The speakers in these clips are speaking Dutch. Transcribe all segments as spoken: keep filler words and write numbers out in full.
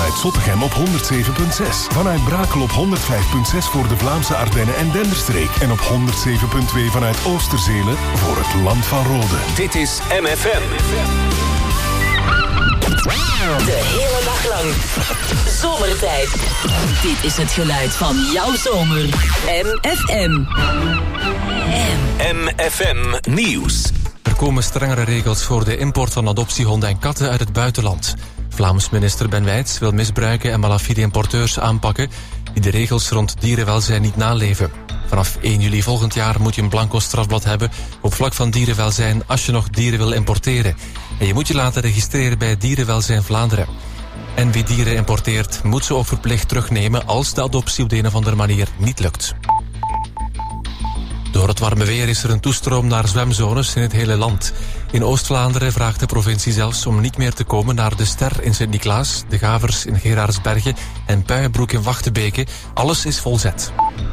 vanuit Zottegem op honderd zeven komma zes. Vanuit Brakel op honderd vijf komma zes voor de Vlaamse Ardennen en Denderstreek. En op honderd zeven komma twee vanuit Oosterzelen voor het Land van Rode. Dit is M F M. De hele dag lang. Zomertijd. Dit is het geluid van jouw zomer. M F M. M F M Nieuws. Er komen strengere regels voor de import van adoptiehonden en katten uit het buitenland. Vlaams minister Ben Wijts wil misbruiken en malafide importeurs aanpakken die de regels rond dierenwelzijn niet naleven. Vanaf één juli volgend jaar moet je een blanco strafblad hebben op vlak van dierenwelzijn als je nog dieren wil importeren. En je moet je laten registreren bij Dierenwelzijn Vlaanderen. En wie dieren importeert, moet ze ook verplicht terugnemen als de adoptie op de een of andere manier niet lukt. Door het warme weer is er een toestroom naar zwemzones in het hele land. In Oost-Vlaanderen vraagt de provincie zelfs om niet meer te komen naar de Ster in Sint-Niklaas, de Gavers in Gerardsbergen en Puienbroek in Wachtebeke. Alles is volzet.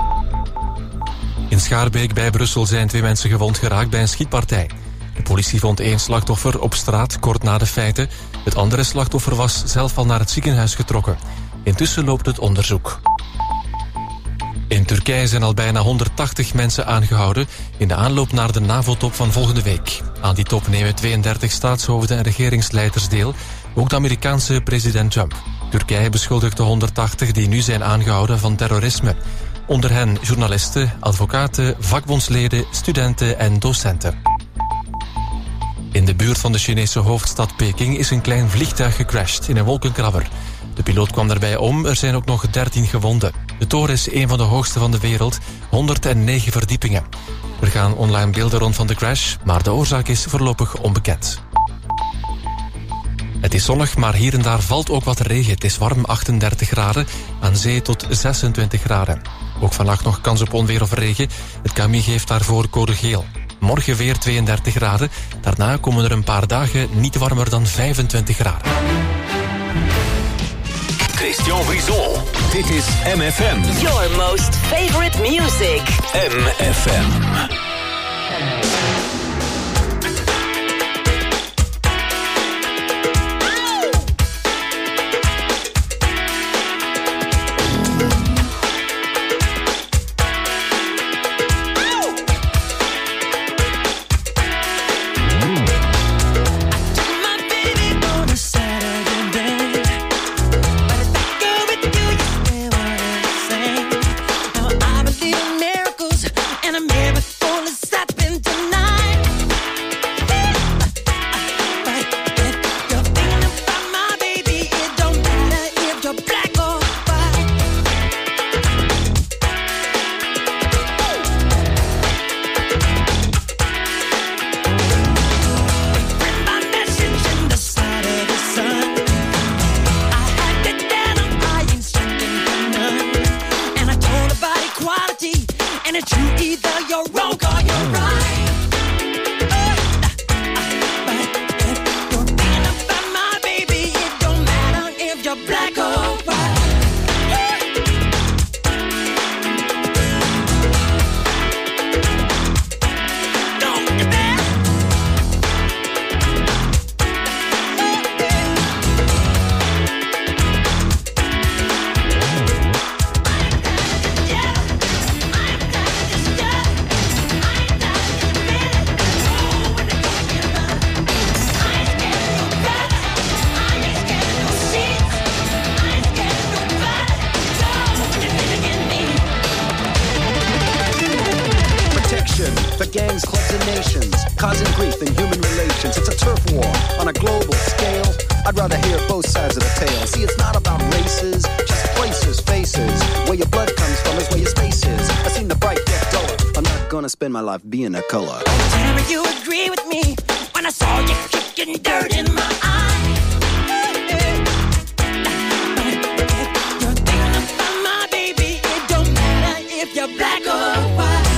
In Schaarbeek bij Brussel zijn twee mensen gewond geraakt bij een schietpartij. De politie vond één slachtoffer op straat kort na de feiten. Het andere slachtoffer was zelf al naar het ziekenhuis getrokken. Intussen loopt het onderzoek. In Turkije zijn al bijna honderdtachtig mensen aangehouden in de aanloop naar de NAVO-top van volgende week. Aan die top nemen tweeëndertig staatshoofden en regeringsleiders deel, ook de Amerikaanse president Trump. Turkije beschuldigt de honderdtachtig die nu zijn aangehouden van terrorisme. Onder hen journalisten, advocaten, vakbondsleden, studenten en docenten. In de buurt van de Chinese hoofdstad Peking is een klein vliegtuig gecrashed in een wolkenkrabber. De piloot kwam daarbij om, er zijn ook nog dertien gewonden. De toren is een van de hoogste van de wereld, honderdnegen verdiepingen. Er gaan online beelden rond van de crash, maar de oorzaak is voorlopig onbekend. Het is zonnig, maar hier en daar valt ook wat regen. Het is warm, achtendertig graden, aan zee tot zesentwintig graden. Ook vannacht nog kans op onweer of regen. Het K M I geeft daarvoor code geel. Morgen weer tweeëndertig graden. Daarna komen er een paar dagen niet warmer dan vijfentwintig graden. Christian Brison. Dit is M F M. Your most favorite music. M F M. Spend my life being a color. Tell me you agree with me when I saw you kicking dirt in my eye. You're thinking about my baby. It don't matter if you're black or white.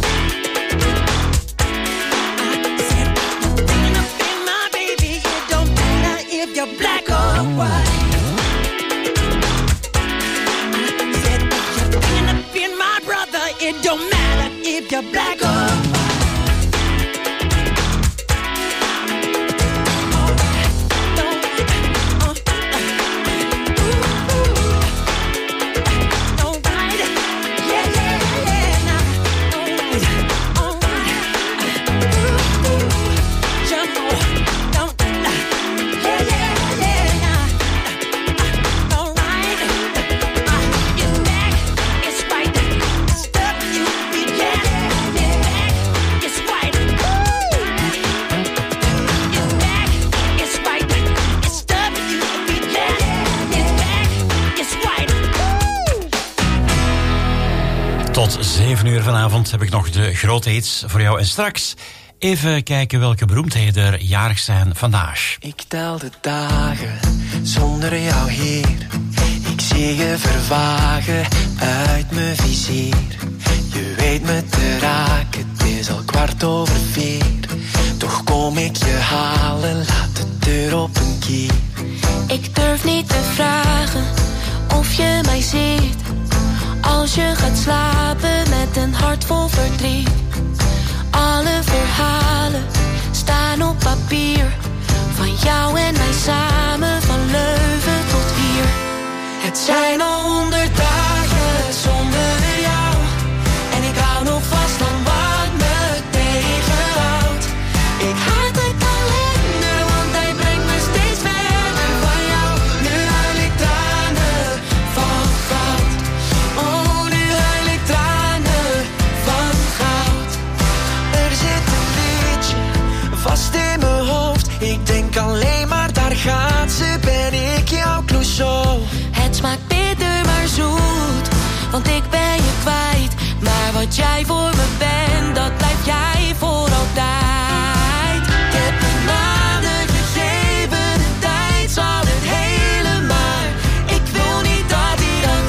I said you're thinking about my baby. It don't matter if you're black or white. I said you're thinking about my brother. It don't matter if you're black or white. Tot zeven uur vanavond heb ik nog de grote hits voor jou. En straks even kijken welke beroemdheden er jarig zijn vandaag. Ik tel de dagen zonder jou hier. Ik zie je vervagen uit mijn vizier. Je weet me te raken, het is al kwart over vier. Toch kom ik je halen, laat de deur op een kier. Ik durf niet te vragen of je mij ziet. Als je gaat slapen met een hart vol verdriet. Alle verhalen staan op papier. Van jou en mij samen, van Leuven tot hier. Het zijn al honderd dagen zonder jou. En ik hou nog vast aan wat me tegenhoudt. Ik haat de kalender, want hij brengt me steeds verder van jou. Nu huil ik tranen van goud. Oh, nu huil ik tranen van goud. Er zit een liedje vast in mijn hoofd. Ik denk alleen maar, daar gaat ze, ben ik jouw Clouseau. Het smaakt bitter maar zoet, want ik ben je kwijt. Maar wat jij voor me bent, dat blijf jij voor altijd. Ik heb een nader gegeven, de tijd zal het hele maar. Ik wil niet dat hij dat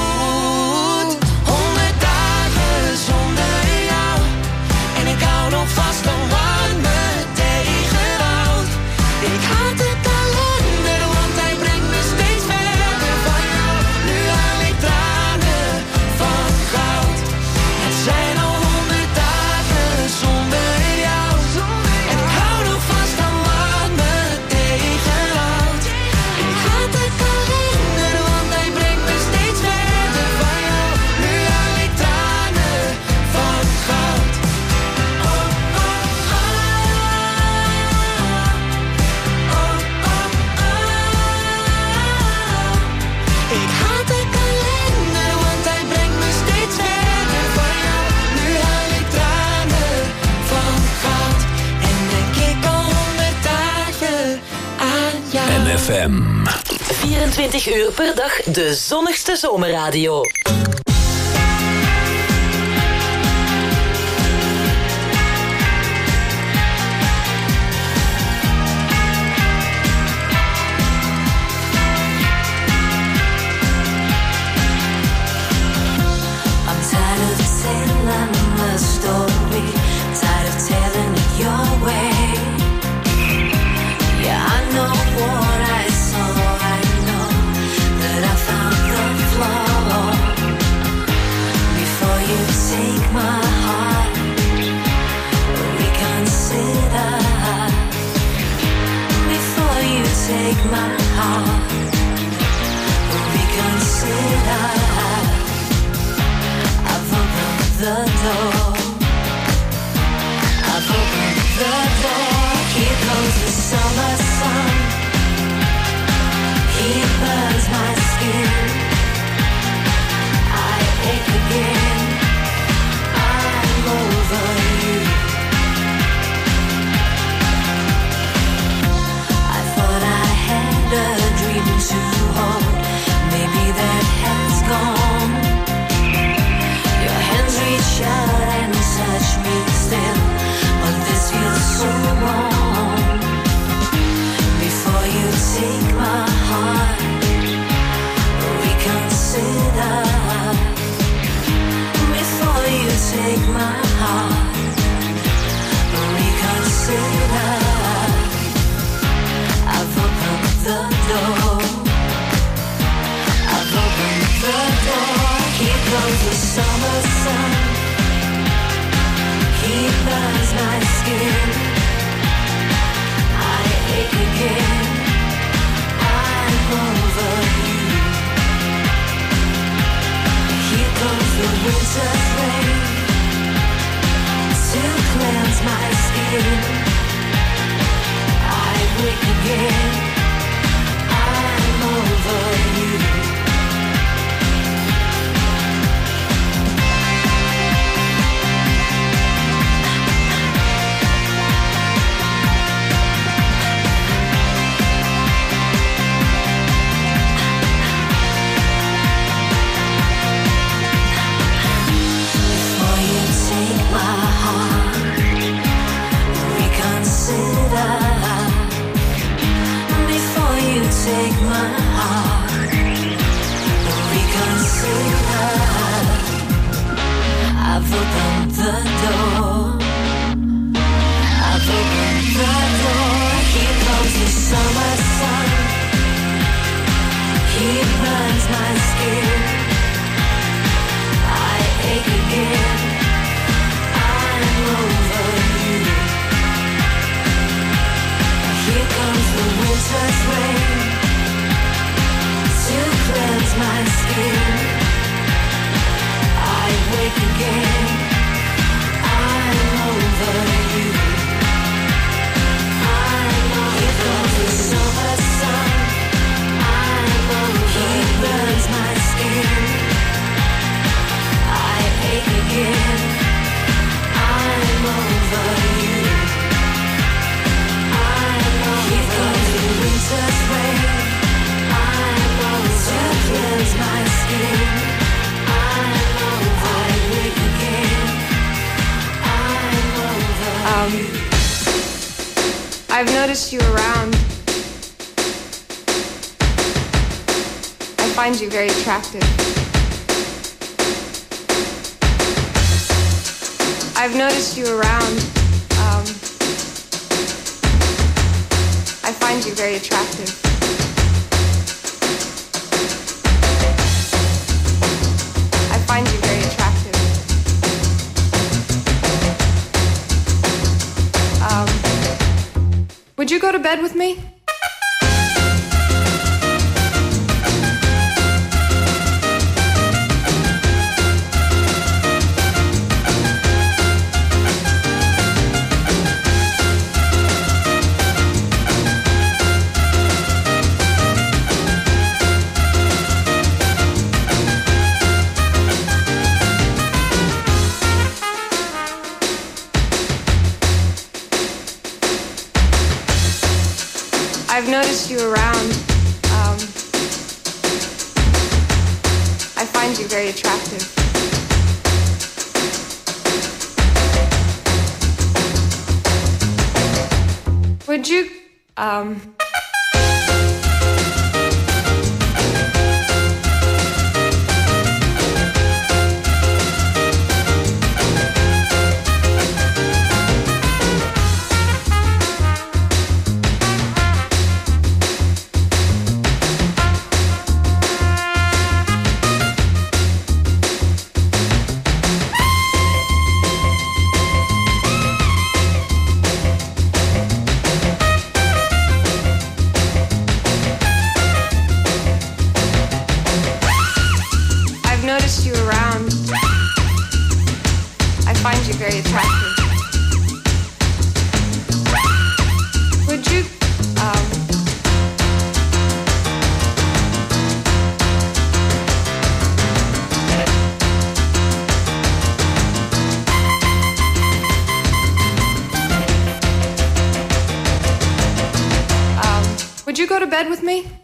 doet. Honderd dagen zonder jou. En ik hou nog vast aan wat me tegenhoudt. Ik haat de kalender, want hij brengt me steeds verder van jou. Nu haal ik tranen van goud. Het zijn al honderd dagen zonder jou. En ik hou nog vast aan wat me tegenhoudt. Ik haat de kalender, want hij brengt me steeds verder van jou. Nu haal ik tranen van goud. Oh, oh, oh. Oh, oh, oh. Ik haat de kalender, want hij brengt me steeds verder van jou. Nu haal ik tranen van goud. En denk ik al honderd dagen aan jou. M F M. vierentwintig uur per dag de zonnigste zomerradio. I'm tired of telling the story, tired of telling it your way. Yeah, I know what I saw, I know that I found the flaw. Before you take my heart, reconsider. Before you take my heart, reconsider. I've opened the door. I've opened the door. Here comes the summer sun. He burns my skin. I ache again. I'm over you. I thought I had a dream to hold. Maybe that has gone. Your hands reach out and touch me still, but this feels so wrong. Before you take my heart, reconsider. Before you take my heart, reconsider. I've opened the door. I've opened the door. Here comes the summer sun. He burns my skin. I ache again. I'm over you. Here comes the winter rain to cleanse my skin. I wake again. I'm over you. burns my skin. I ache again. I'm over you. Here comes the winter's rain to cleanse my skin. I wake again. I'm over you. I'm over. Here comes the summer sun. I'm over. He burns my skin. I ache again. I'm over you. I'm over. Here comes the winter's rain. I'm over. To cleanse my skin. I'm over. I wake again. I'm over Um, you. I've noticed you around. I find you very attractive. I've noticed you around. Um, I find you very attractive. I find you very attractive. Um, would you go to bed with me? I've noticed you around. Um, I find you very attractive. Would you, um... I've noticed you around. I find you very attractive. Would you, um... um, would you go to bed with me?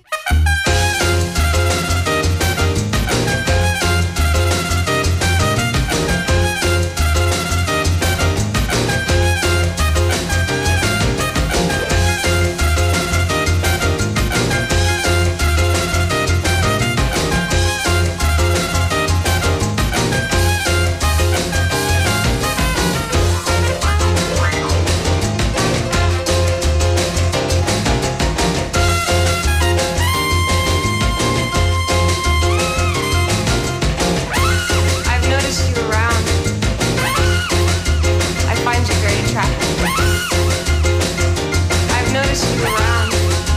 I've noticed you around. I find you very attractive. I've noticed you around.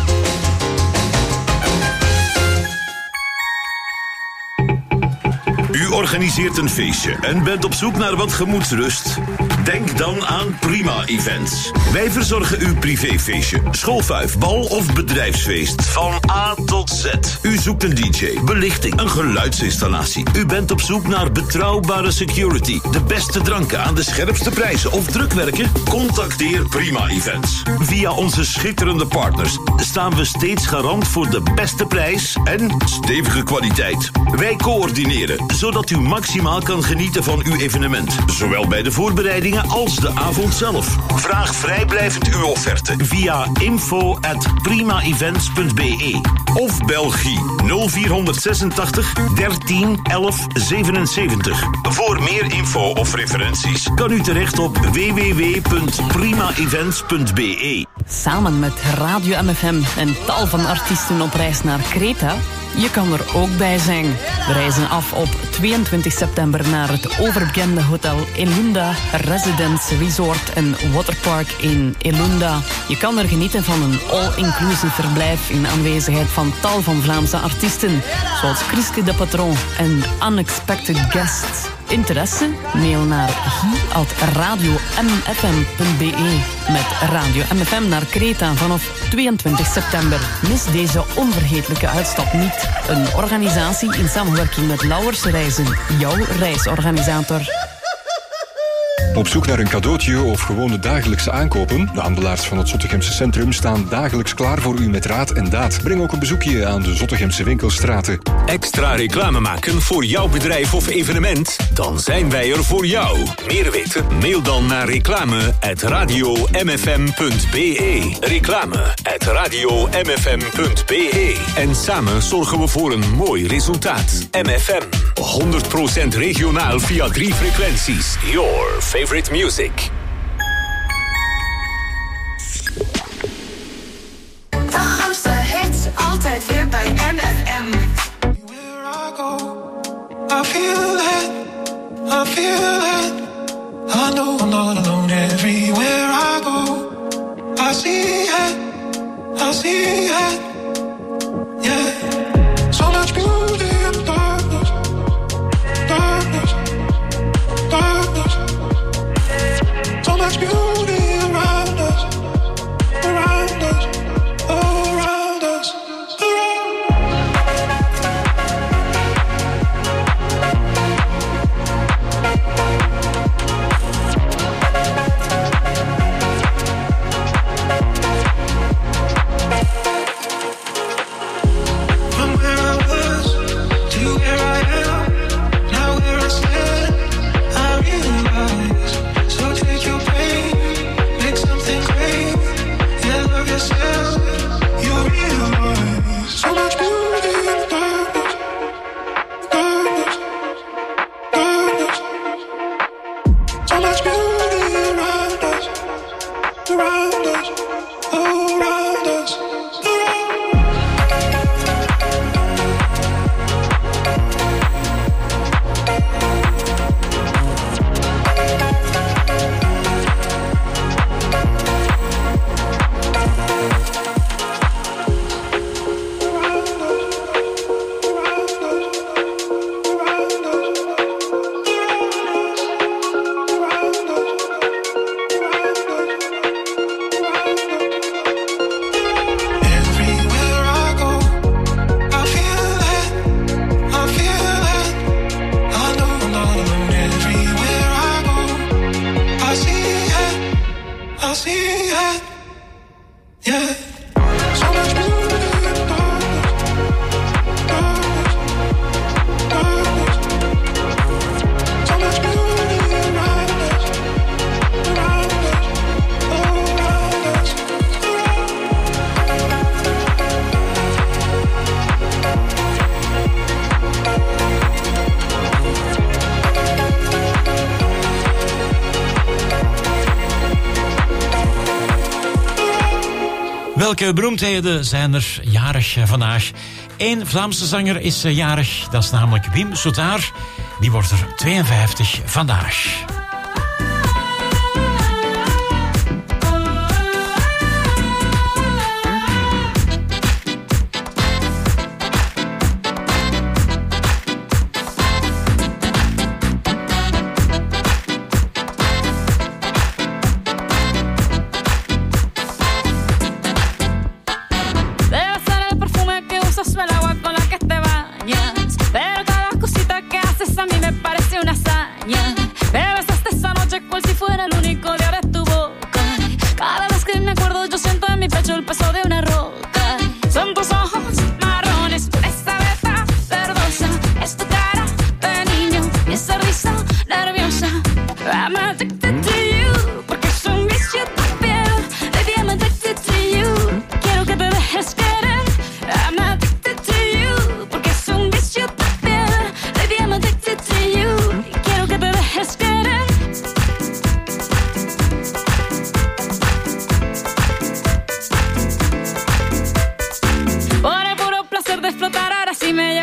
U organiseert een feestje en bent op zoek naar wat gemoedsrust? Denk dan aan Prima Events. Wij verzorgen uw privéfeestje, schoolfuif, bal of bedrijfsfeest. Van A tot Z. U zoekt een D J, belichting, een geluidsinstallatie. U bent op zoek naar betrouwbare security, de beste dranken aan de scherpste prijzen of drukwerken? Contacteer Prima Events. Via onze schitterende partners staan we steeds garant voor de beste prijs en stevige kwaliteit. Wij coördineren, zodat u maximaal kan genieten van uw evenement. Zowel bij de voorbereidingen als de avond zelf. Vraag vrijblijvend uw offerte via info at primaevents punt b e of Belgie nul vierhonderdzesentachtig dertien elf zevenenzeventig. Voor meer info of referenties kan u terecht op w w w punt primaevents punt b e. Samen met Radio M F M en tal van artiesten op reis naar Kreta. Je kan er ook bij zijn. We reizen af op tweeëntwintig september naar het overbekende hotel Elunda Residence Resort en Waterpark in Elunda. Je kan er genieten van een all-inclusive verblijf in aanwezigheid van tal van Vlaamse artiesten, zoals Chriske de Patron en Unexpected Guests. Interesse? Mail naar guy at radio m f m punt b e met Radio M F M naar Kreta vanaf tweeëntwintig september. Mis deze onvergetelijke uitstap niet. Een organisatie in samenwerking met Lauwers Reizen, jouw reisorganisator. Op zoek naar een cadeautje of gewone dagelijkse aankopen? De handelaars van het Zottegemse centrum staan dagelijks klaar voor u met raad en daad. Breng ook een bezoekje aan de Zottegemse winkelstraten. Extra reclame maken voor jouw bedrijf of evenement? Dan zijn wij er voor jou. Meer weten? Mail dan naar reclame at radio m f m punt b e. Reclame at radio m f m punt b e. En samen zorgen we voor een mooi resultaat. M F M, honderd procent regionaal via drie frequenties. Your favorite music. De grootste hits, altijd weer bij M F M. Where I go, I feel it, I feel it. I know I'm not alone everywhere I go. I see it, I see it. Yeah, so much beauty in darkness, darkness, darkness. So much beauty around us, around us, oh, around us, from where I was to where I am, now where I stand, I realize. So take your pain, make something great, and love yourself. You realize so much beauty in darkness, darkness, darkness. So much beauty around us, around us, oh, around us, around. Welke beroemdheden zijn er jarig vandaag? Eén Vlaamse zanger is jarig, dat is namelijk Wim Soetaar. Die wordt er tweeënvijftig vandaag. Pero cada cosita que haces a mí me parece una hazaña. Bebes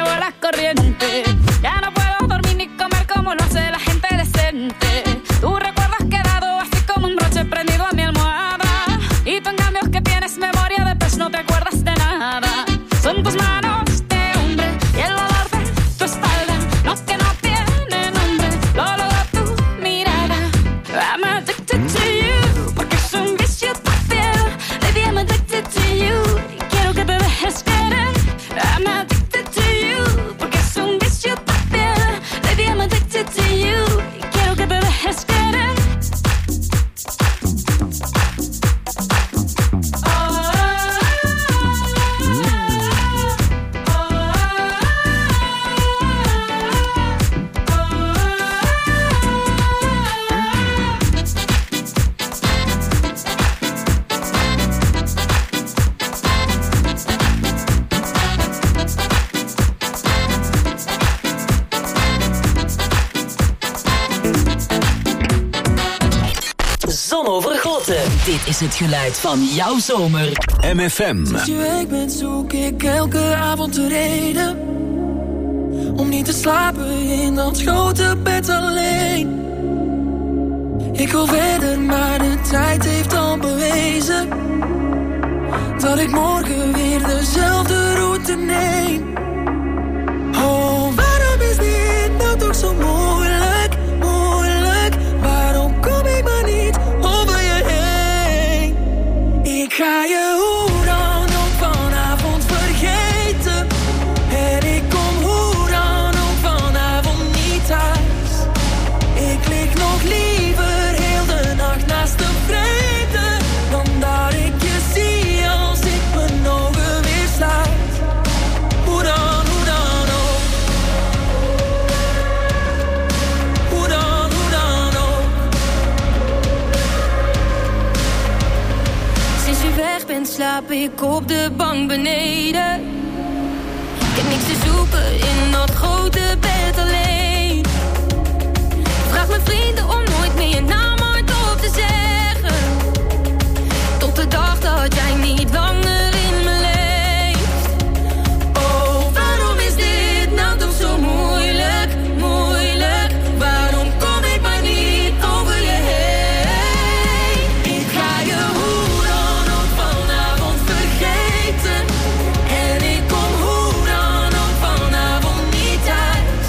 la corriente. Ya no puedo dormir ni comer como lo hace la gente decente. Tú recuerdas quedado así como un broche prendido a mi almohada. Y tú en cambio que tienes memoria de pez no te acuerdas de nada. Son tus manos de hombre y el olor de tu espalda, no que no tiene nombre, lo olor de tu mirada. I'm addicted to you, porque es un vicio tu piel. Baby, I'm addicted to you, y quiero que te dejes querer. I'm addicted to you, porque es un vicio tu piel. Baby, I'm addicted to you, y quiero que te dejes querer. Zonovergoten. Dit is het geluid van jouw zomer. M F M. Sinds je weg bent zoek ik elke avond de reden om niet te slapen in dat grote bed alleen. Ik wil verder, maar de tijd heeft al bewezen dat ik morgen weer dezelfde route neem. Oh, waarom is dit nou toch zo moeilijk, moeilijk? Waarom kom ik maar niet over je heen? Ik ga je hoe dan ook vanavond vergeten. En ik kom hoe dan ook vanavond niet thuis. Ik lig nog liever heel de nacht naast de vrede dan dat ik je zie als ik mijn ogen weer sluit. Hoe dan, hoe dan ook. Hoe dan, hoe dan ook. Sinds je weg bent slaap ik op de bank beneden. Ik heb niks te zoeken in dat grote bed alleen. Vraag mijn vrienden om nooit meer je naam hardop te zeggen. Tot de dag dat jij niet langer in me leeft. Oh, waarom is dit nou toch zo moeilijk, moeilijk? Waarom kom ik maar niet over je heen? Ik ga je hoe dan ook vanavond vergeten. En ik kom hoe dan ook vanavond niet thuis.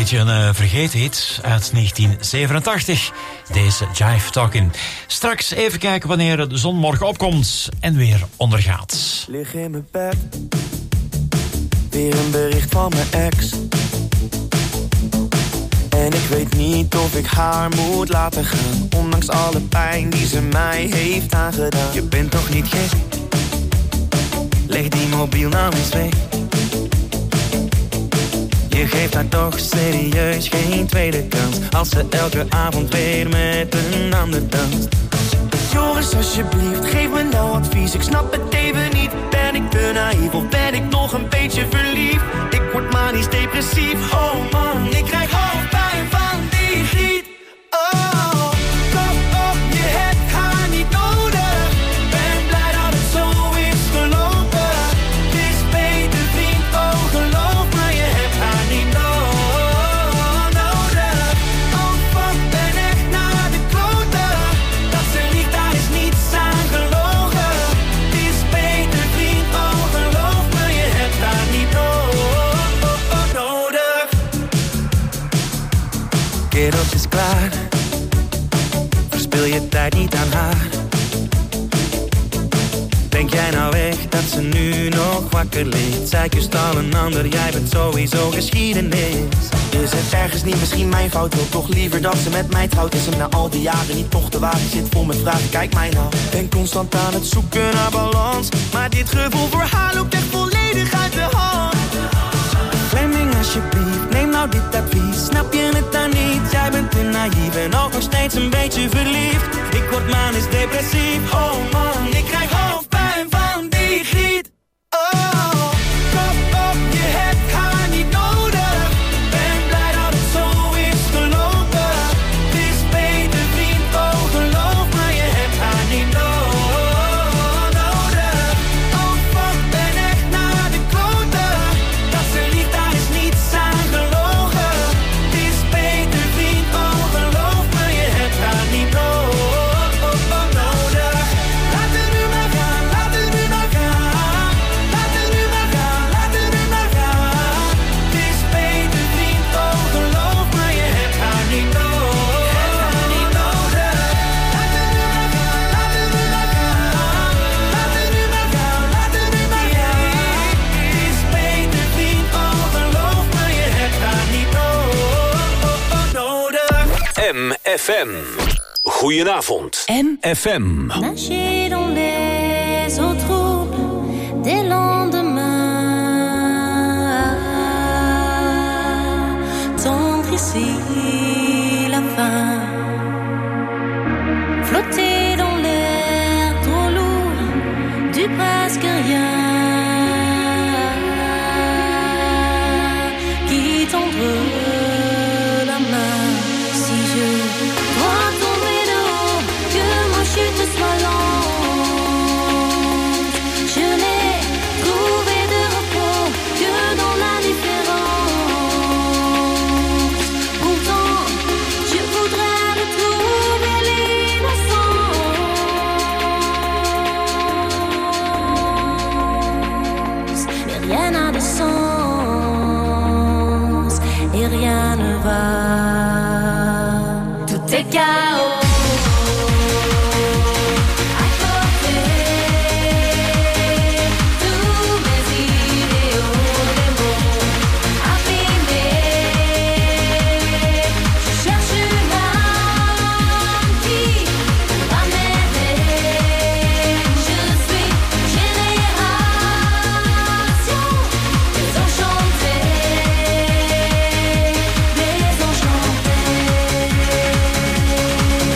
beetje een uh, vergeten hit uit negentien zevenentachtig. Deze Jive Talkin'. Straks even kijken wanneer de zon morgen opkomt en weer ondergaat. Lig in mijn bed, weer een bericht van mijn ex. En ik weet niet of ik haar moet laten gaan, ondanks alle pijn die ze mij heeft aangedaan. Je bent toch niet gek? Leg die mobiel nou eens weg. Je geeft haar toch serieus geen tweede kans, als ze elke avond weer met een ander danst. Joris, alsjeblieft, geef me nou advies. Ik snap het even niet. Ben ik te naïef of ben ik nog een beetje verliefd? Ik word manisch depressief. Oh man, ik krijg hoofdpijn van die giet. Oh, klap op, je hebt haar niet nodig. Ben blij dat het zo is gelopen. Het is beter vriend, oh geloof me, je hebt haar niet nodig. Oh fuck, ben echt naar de kloten. Dat ze liegt, daar is niets aan gelogen. Het is beter vriend, oh geloof me, je hebt haar niet nodig. Kereltje is klaar, verspil je tijd niet aan haar. Denk jij nou echt dat ze nu nog wakker ligt? Zij kust al een ander, jij bent sowieso geschiedenis. Is het ergens niet misschien mijn fout? Wil toch liever dat ze met mij trouwt? Is hem na al die jaren niet toch te wagen? Zit vol met vragen, kijk mij nou. Ben constant aan het zoeken naar balans, maar dit gevoel voor haar loopt echt volledig uit de hand. Fleming, alsjeblieft, neem nou dit advies. Snap je het dan niet? Jij bent te naïef en ook nog steeds een beetje verliefd. Ik word manisch depressief. Oh man, ik krijg hoofdpijn van die giet. Oh, klap op, je hebt haar niet nodig. Ben blij dat het zo is gelopen. Het is beter vriend, oh geloof me, je hebt haar niet nodig. Oh fuck, ben echt naar de kloten. Dat ze liegt, daar is niets aan gelogen. Het is beter vriend, oh geloof me, je hebt haar niet nodig. Laat het nu maar gaan, laat het nu maar gaan. Laat het nu maar gaan, laat het nu maar gaan. Het is beter vriend, oh geloof me, je hebt haar niet nodig. Laat het nu maar gaan, laat het nu maar gaan. Laat het nu maar gaan, laat het nu maar gaan. Het is beter vriend, oh geloof me, je hebt haar niet nodig. M F M. Goedenavond. M F M. Nager dans les eaux troubles des lendemains, tendre ici la fin, flotter dans l'air trop lourd du presque rien, qui tendre la main si je dois tomber de haut, que ma chute soit lente. Je n'ai trouvé de repos que dans la différence. Pourtant, je voudrais retrouver l'innocence. Mais rien n'a de sens et rien ne va. Tout est chaos. À côté, tous mes idéaux, les mots abîmés. Je cherche une âme qui va m'aider. Je suis génération désenchantée, désenchantée.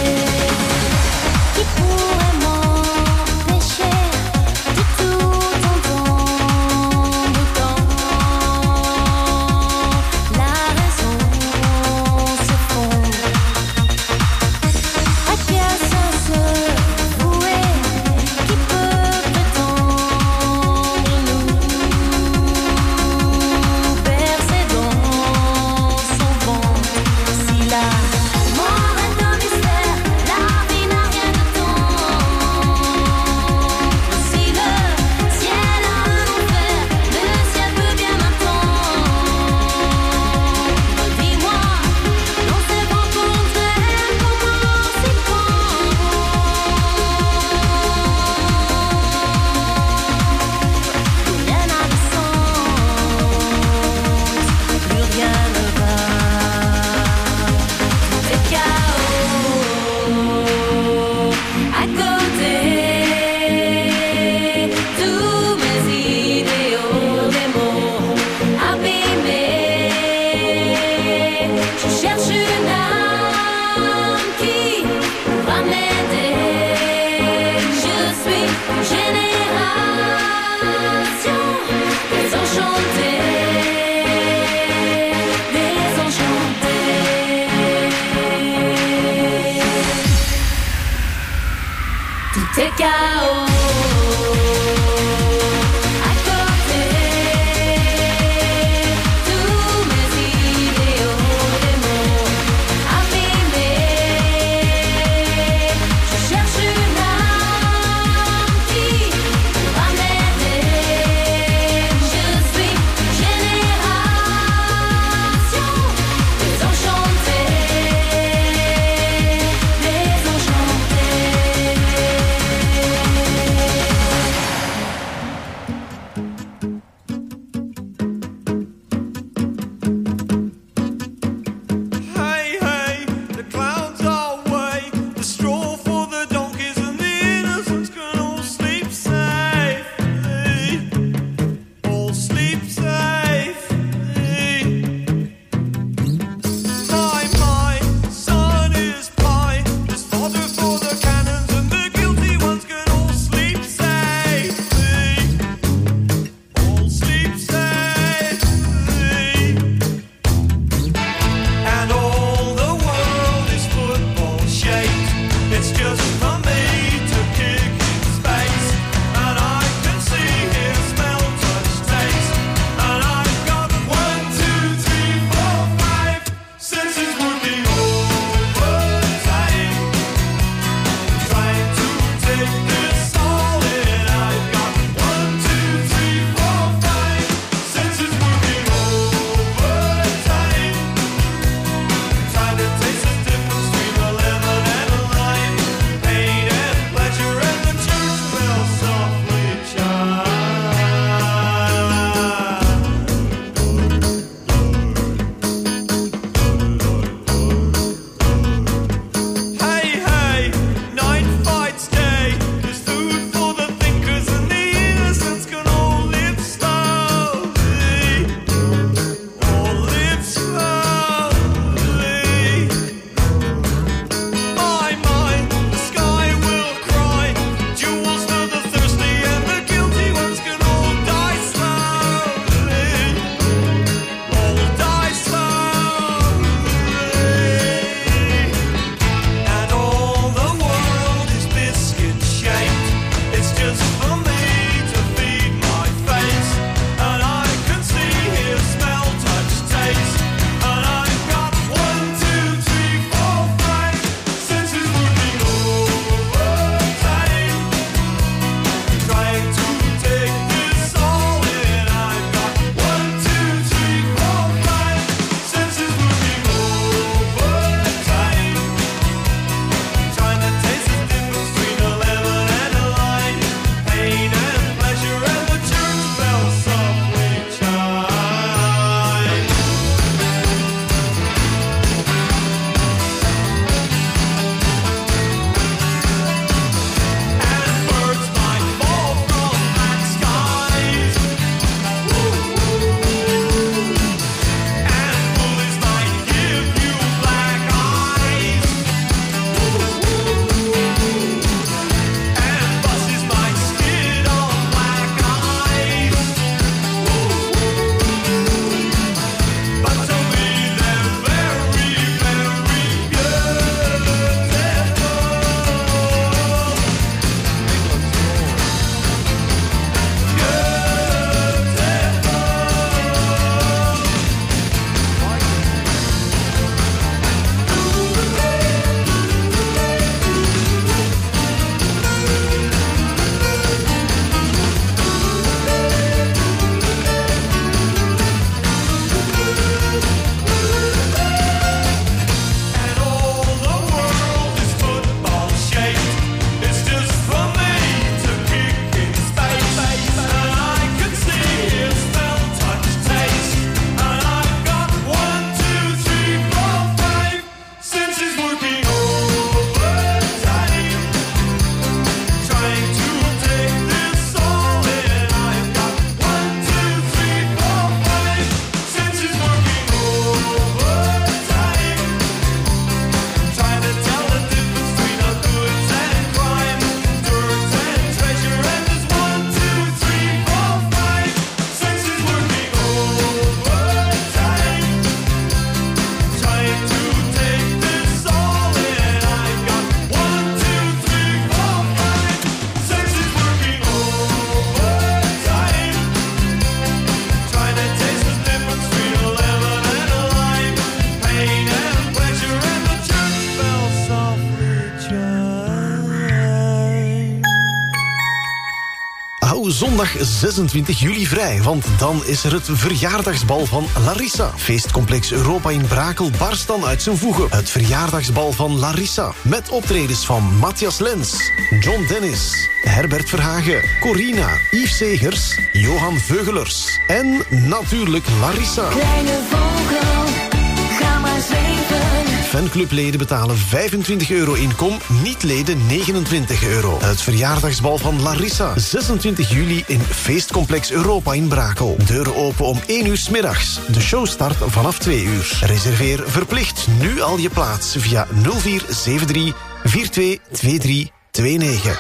zondag zesentwintig juli vrij, want dan is er het verjaardagsbal van Larissa. Feestcomplex Europa in Brakel barst dan uit zijn voegen. Het verjaardagsbal van Larissa, met optredens van Matthias Lens, John Dennis, Herbert Verhagen, Corina, Yves Segers, Johan Veugelers en natuurlijk Larissa. Kleine vogel, ga maar zweven. Fanclubleden betalen vijfentwintig euro inkom, niet-leden negenentwintig euro. Het verjaardagsbal van Larissa, zesentwintig juli in Feestcomplex Europa in Brakel. Deuren open om één uur 's middags. De show start vanaf twee uur. Reserveer verplicht nu al je plaats via nul vier zeven drie vier twee twee drie twee negen.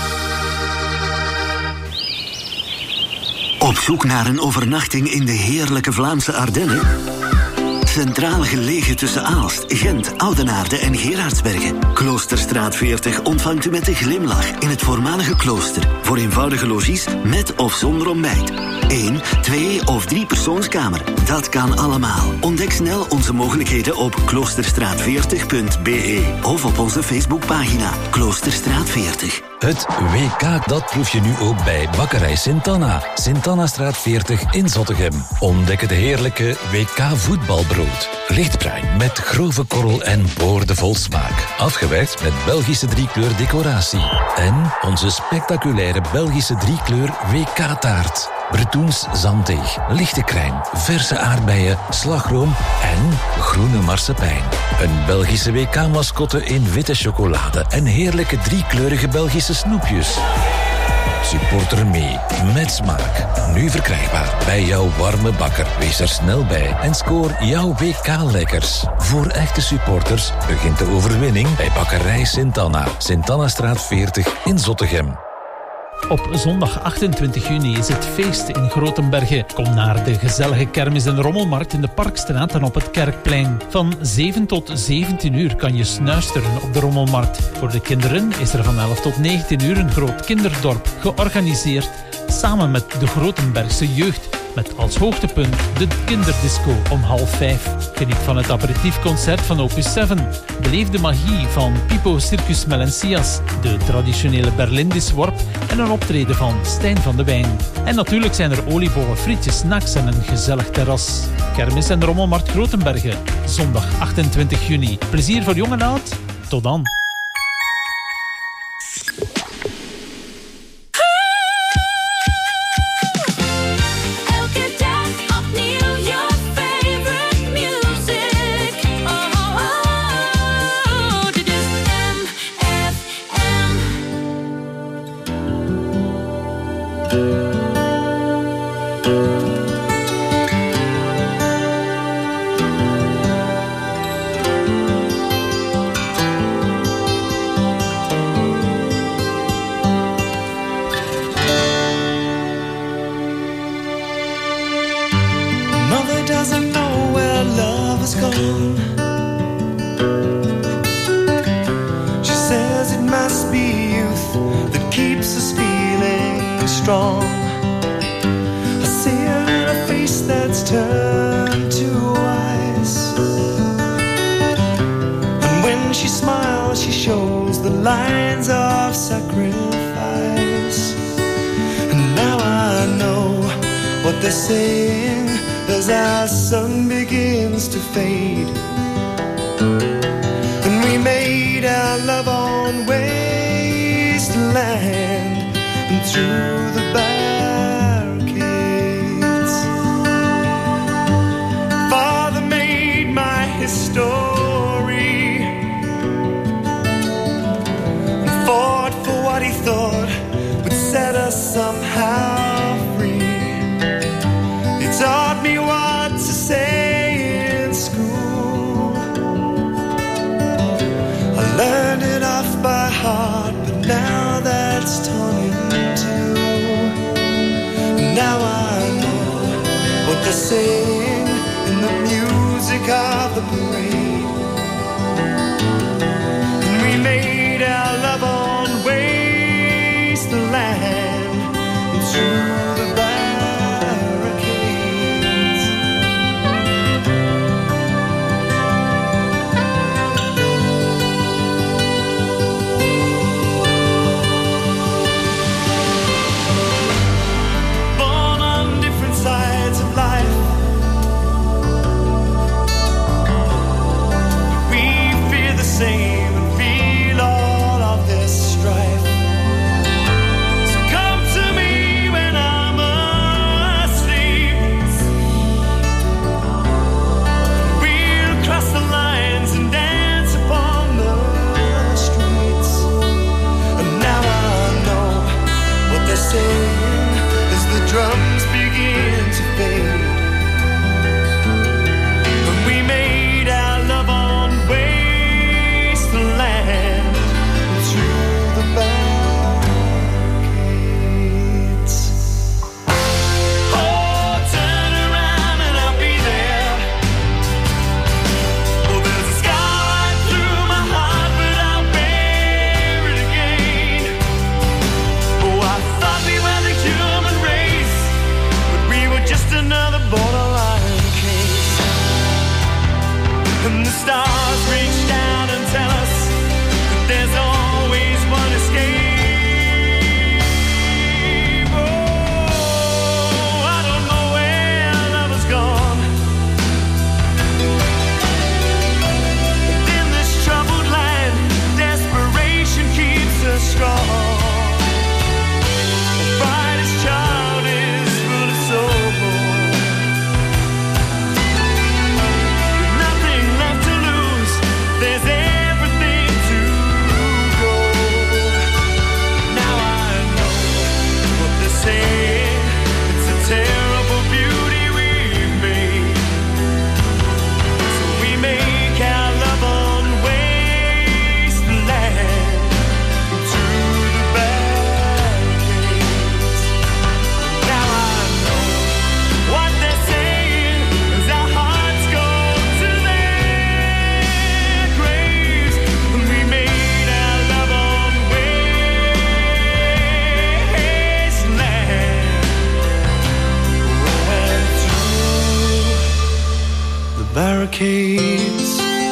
Op zoek naar een overnachting in de heerlijke Vlaamse Ardennen? Centraal gelegen tussen Aalst, Gent, Oudenaarde en Gerardsbergen. Kloosterstraat veertig ontvangt u met een glimlach in het voormalige klooster. Voor eenvoudige logies met of zonder ontbijt. Eén, twee of drie persoonskamer. Dat kan allemaal. Ontdek snel onze mogelijkheden op kloosterstraat veertig punt b e of op onze Facebookpagina Kloosterstraat veertig. Het W K, dat proef je nu ook bij Bakkerij Sint-Anna. Sint-Anna-straat veertig in Zottegem. Ontdek het heerlijke W K voetbalbrood. Lichtbruin met grove korrel en boordevol smaak. Afgewerkt met Belgische driekleur decoratie. En onze spectaculaire Belgische driekleur W K-taart. Bretoens zanddeeg, lichte crème, verse aardbeien, slagroom en groene marsepein. Een Belgische W K-mascotte in witte chocolade en heerlijke driekleurige Belgische snoepjes. Supporter mee, met smaak. Nu verkrijgbaar bij jouw warme bakker. Wees er snel bij en scoor jouw W K-lekkers. Voor echte supporters begint de overwinning bij Bakkerij Sint-Anna. Sint-Anna-straat veertig in Zottegem. Op zondag achtentwintig juni is het feest in Grotenbergen. Kom naar de gezellige kermis- en rommelmarkt in de Parkstraat en op het Kerkplein. Van zeven tot zeventien uur kan je snuisteren op de rommelmarkt. Voor de kinderen is er van elf tot negentien uur een groot kinderdorp georganiseerd samen met de Grotenbergse jeugd. Met als hoogtepunt de kinderdisco om half vijf. Geniet van het aperitiefconcert van Opus zeven. Beleef de magie van Pipo Circus Melencias, de traditionele Berlindisworp en een optreden van Stijn van de Wijn. En natuurlijk zijn er oliebollen, frietjes, snacks en een gezellig terras. Kermis en Rommelmarkt Grotenbergen, zondag achtentwintig juni. Plezier voor jong en oud. Tot dan. And the stars reach down and tell us that there's always one escape. Oh, I don't know where love has gone. In this troubled land, desperation keeps us strong. Barricades.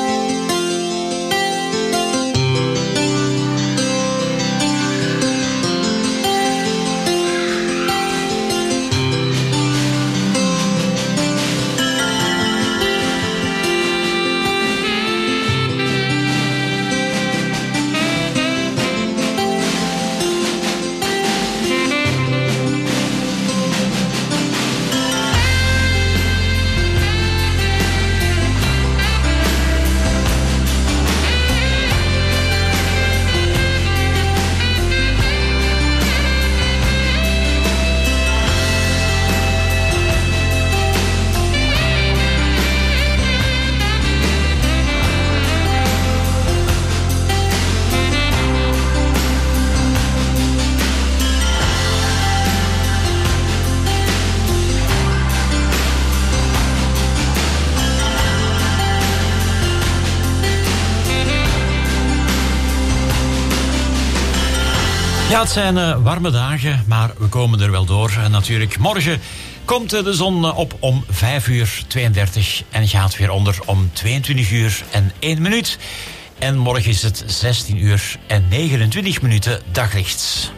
Ja, het zijn uh, warme dagen, maar we komen er wel door. En natuurlijk, morgen komt uh, de zon op om vijf uur tweeëndertig en gaat weer onder om tweeëntwintig uur en één minuut. En morgen is het zestien uur en negenentwintig minuten daglicht.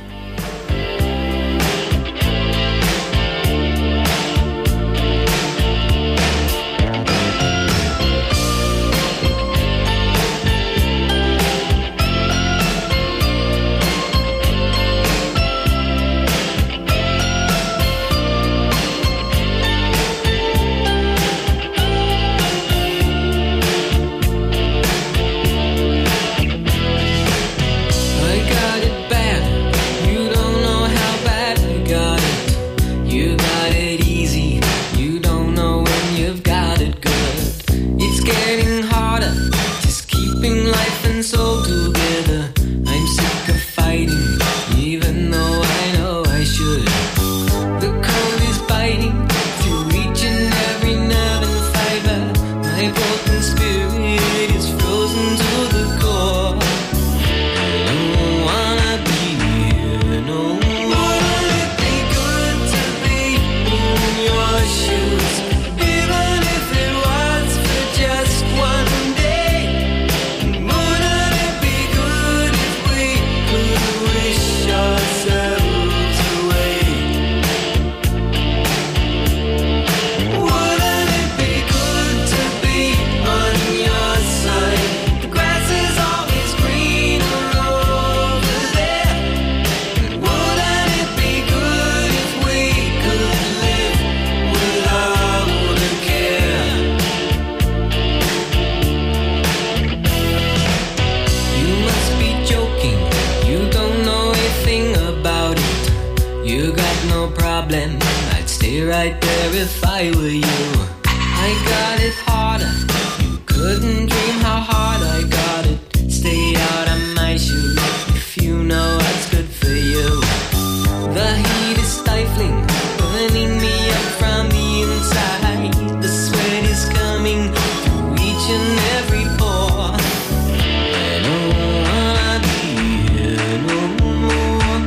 Right there if I were you. I got it harder. You couldn't dream how hard I got it. Stay out of my shoes if you know what's good for you. The heat is stifling, burning me up from the inside. The sweat is coming through each and every pore. I don't wanna be here no more.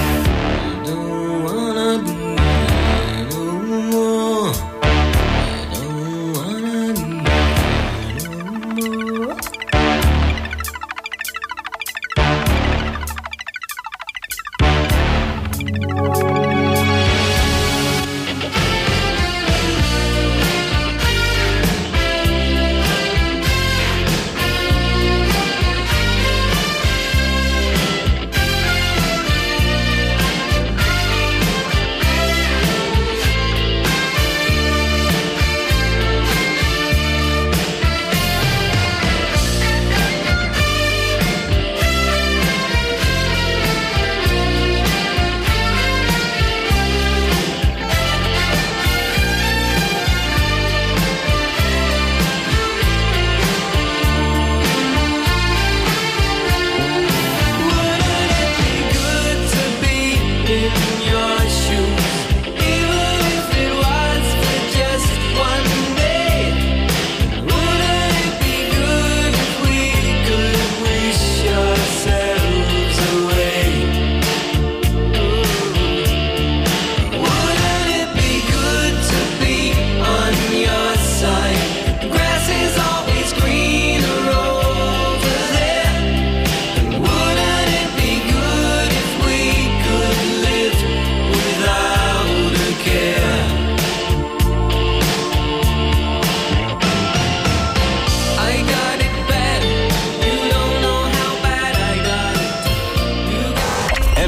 I don't wanna be here no more. I don't wanna be here.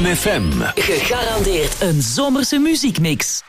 M F M. Gegarandeerd een zomerse muziekmix.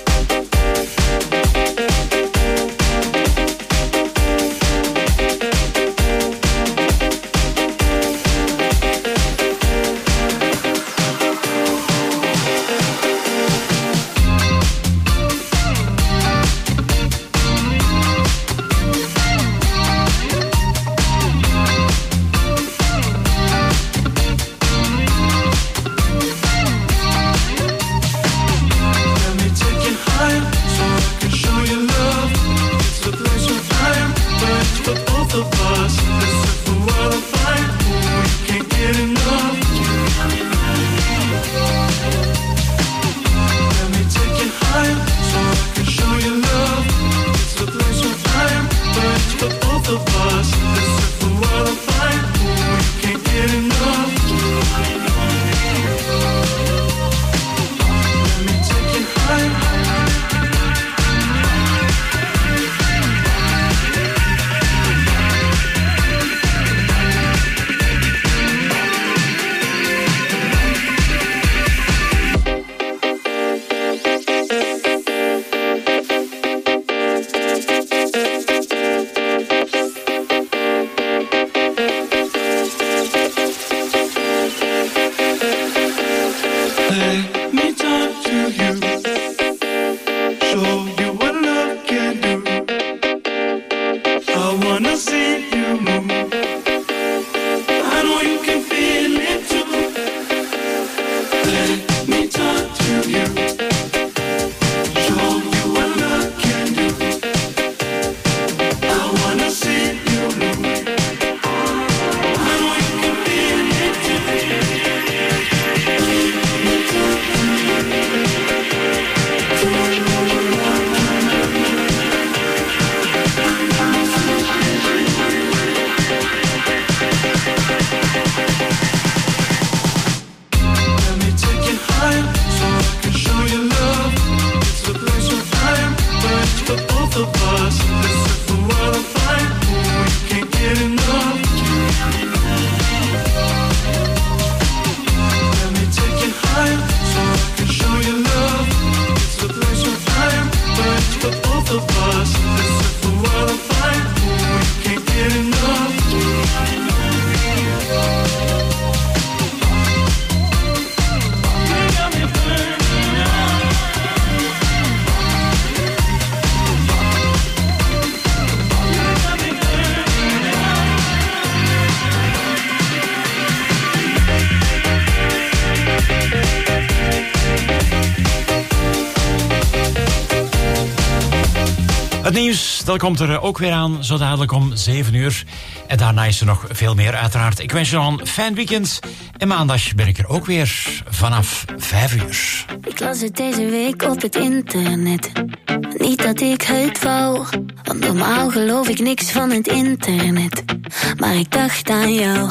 Het nieuws, dat komt er ook weer aan, zo dadelijk om zeven uur. En daarna is er nog veel meer uiteraard. Ik wens je nog een fijn weekend. En maandag ben ik er ook weer vanaf vijf uur. Ik las het deze week op het internet. Niet dat ik het wou, want normaal geloof ik niks van het internet. Maar ik dacht aan jou.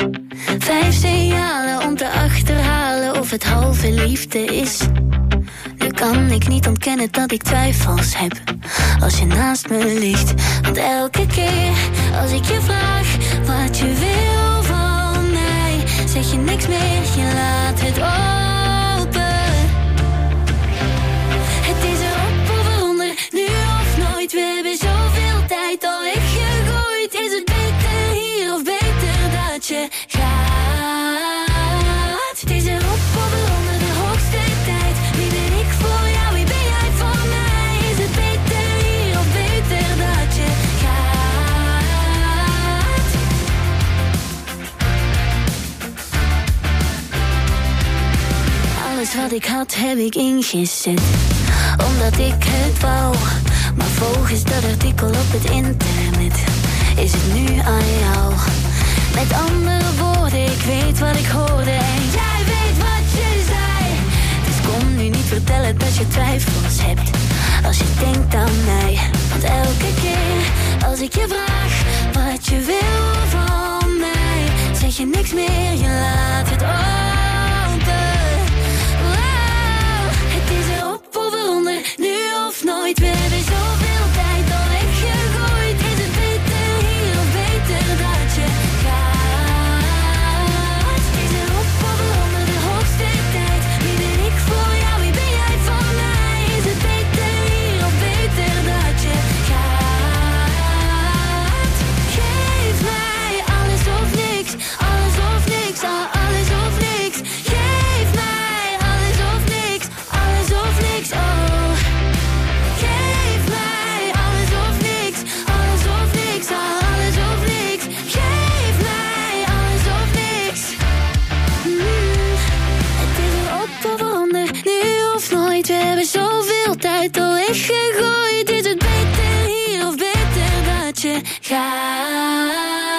Vijf signalen om te achterhalen of het halve liefde is. Nu kan ik niet ontkennen dat ik twijfels heb als je naast me ligt. Want elke keer als ik je vraag wat je wil van mij, zeg je niks meer, je laat het open. Het is erop of eronder, nu of nooit. We hebben zoveel tijd al weggegooid. Is het beter hier of beter dat je gaat? Het is erop of eronder, de hoogste tijd. Wie ben ik voor jou, wie ben jij voor mij? Is het beter hier of beter dat je gaat? Alles wat ik had heb ik ingezet, omdat ik het wou. Maar volgens dat artikel op het internet is het nu aan jou. Met andere woorden, ik weet wat ik hoorde en jij weet wat je zei. Dus kom nu niet vertellen dat je twijfels hebt als je denkt aan mij. Want elke keer als ik je vraag wat je wil van mij, zeg je niks meer, je laat het open. Wow, het is erop of eronder, nu of nooit. We hebben zoveel tijd al weggegooid. Is het beter hier of beter dat je gaat? Is erop of eronder, de hoogste tijd. I